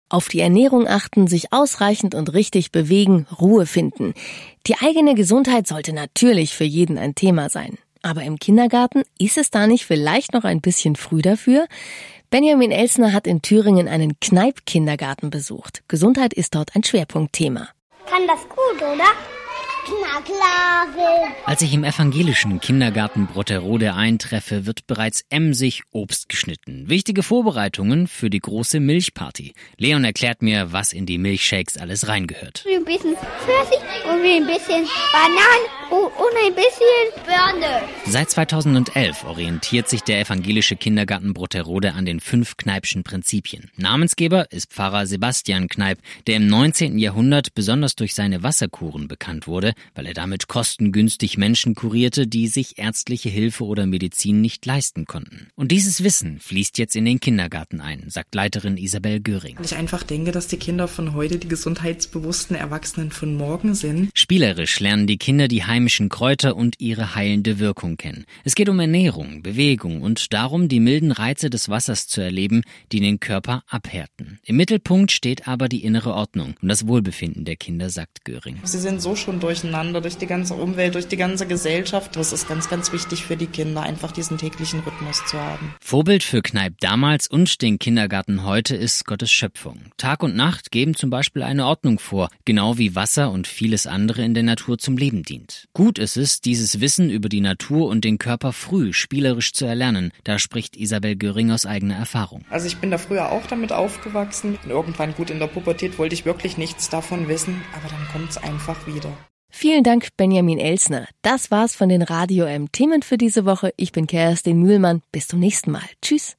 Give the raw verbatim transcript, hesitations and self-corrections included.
Auf die Ernährung achten, sich ausreichend und richtig bewegen, Ruhe finden. Die eigene Gesundheit sollte natürlich für jeden ein Thema sein. Aber im Kindergarten ist es da nicht vielleicht noch ein bisschen früh dafür? Benjamin Elsner hat in Thüringen einen Kneipp-Kindergarten besucht. Gesundheit ist dort ein Schwerpunktthema. Kann das gut, oder? Na klar, Will. Als ich im evangelischen Kindergarten Brotterode eintreffe, wird bereits emsig Obst geschnitten. Wichtige Vorbereitungen für die große Milchparty. Leon erklärt mir, was in die Milchshakes alles reingehört. Ein bisschen Pfirsich und ein bisschen Bananen und ein bisschen Birne. Seit zweitausendelf orientiert sich der evangelische Kindergarten Brotterode an den fünf Kneippschen Prinzipien. Namensgeber ist Pfarrer Sebastian Kneipp, der im neunzehnten Jahrhundert besonders durch seine Wasserkuren bekannt wurde, weil er damit kostengünstig Menschen kurierte, die sich ärztliche Hilfe oder Medizin nicht leisten konnten. Und dieses Wissen fließt jetzt in den Kindergarten ein, sagt Leiterin Isabel Göring. Ich einfach denke, dass die Kinder von heute die gesundheitsbewussten Erwachsenen von morgen sind. Spielerisch lernen die Kinder die heimischen Kräuter und ihre heilende Wirkung kennen. Es geht um Ernährung, Bewegung und darum, die milden Reize des Wassers zu erleben, die den Körper abhärten. Im Mittelpunkt steht aber die innere Ordnung und das Wohlbefinden der Kinder, sagt Göring. Sie sind so schon durcheinander, durch die ganze Umwelt, durch die ganze Gesellschaft. Das ist ganz, ganz wichtig für die Kinder, einfach diesen täglichen Rhythmus zu haben. Vorbild für Kneipp damals und den Kindergarten heute ist Gottes Schöpfung. Tag und Nacht geben zum Beispiel eine Ordnung vor, genau wie Wasser und vieles andere in der Natur zum Leben dient. Gut ist es, dieses Wissen über die Natur und den Körper früh spielerisch zu erlernen. Da spricht Isabel Göring aus eigener Erfahrung. Also ich bin da früher auch damit aufgewachsen. Und irgendwann, gut, in der Pubertät wollte ich wirklich nichts davon wissen, aber dann kommt es einfach wieder. Vielen Dank, Benjamin Elsner. Das war's von den Radio M Themen für diese Woche. Ich bin Kerstin Mühlmann. Bis zum nächsten Mal. Tschüss.